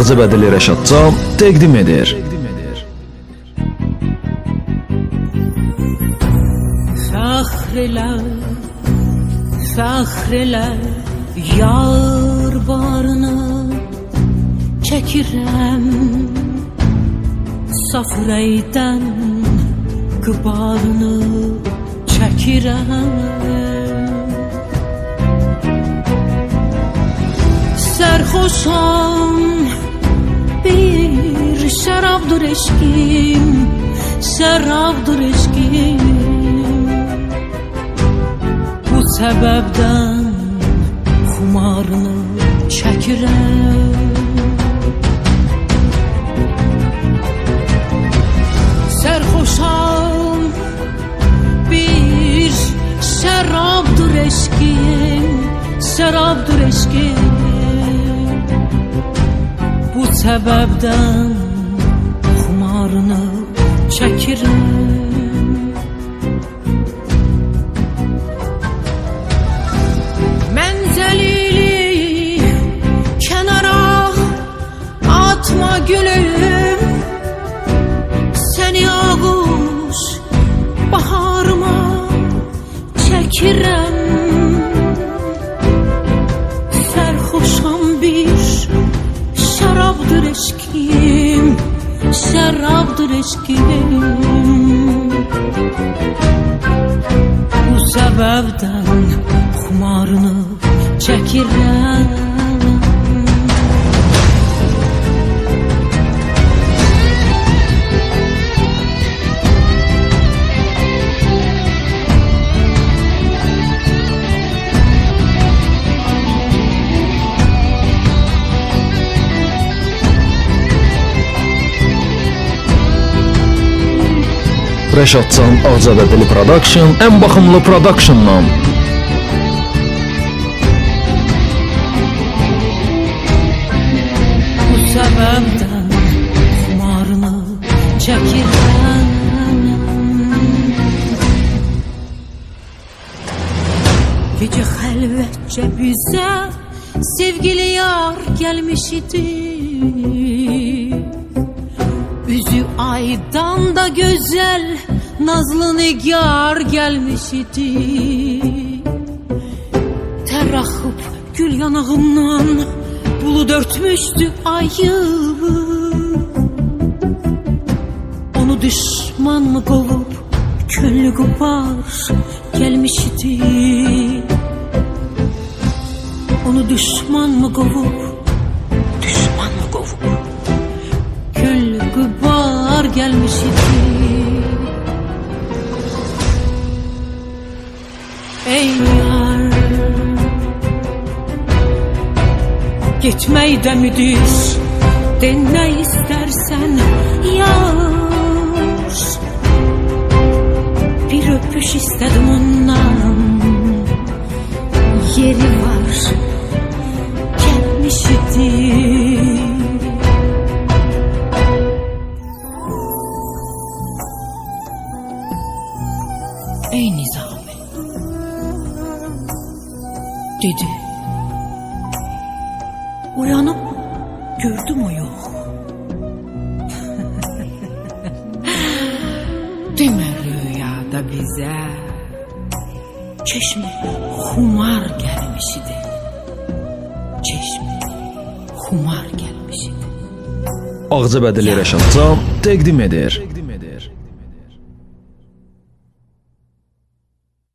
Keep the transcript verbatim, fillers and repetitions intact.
Ağzıbədili Rəşadcan təqdim edir. Fəxrələr, fəxrələr, yar barını çəkirəm, saf ürəkdən qıbarını çəkirəm. Sərxoşam, bir şərabdır eşqim, şərabdır eşqim. Bu səbəbdən xumarını çəkirəm. Sərxoşam, bir şərabdır eşqim, şərabdır eşqim. Bu səbəbdən xumarını çəkirəm. Mənzəlili kənara atma gülüm, səni ağuş baharıma çəkirəm. Sərxoşam, bir şərabdır eşqim, şərabdır eşqim. Bu səbəbdən xumarını çəkirəm. Rəşadcan Ağzıbədili Production ən baxımlı productiondan. Bu səbəbdən xumarını çəkirəm. Gecə xəlvətcə bizə sevgili yar gəlmiş idi. Üzü aydan da gözəl nazlı nigar gəlmiş idi. Tər axıb gül yanağımdan bulud örtmüşdü ayı. Onu düşman mı qovub könlü qopar gəlmiş idi. Onu düşman mı qovub, düşman mı qovub könlü qopar gəlmiş idi. Ey yar, getməkdə müdür, de nə istərsən yar. Bir öpüş istədim ondan, yeri var gəlmiş idi. Ey Nizami, dedi. Uyanıp gördüm o yok. Demə rüyada bize çeşme xumar gelmiş idi. Çeşme xumar gelmiş idi. Ağzıbədili Rəşadcan təqdim edir.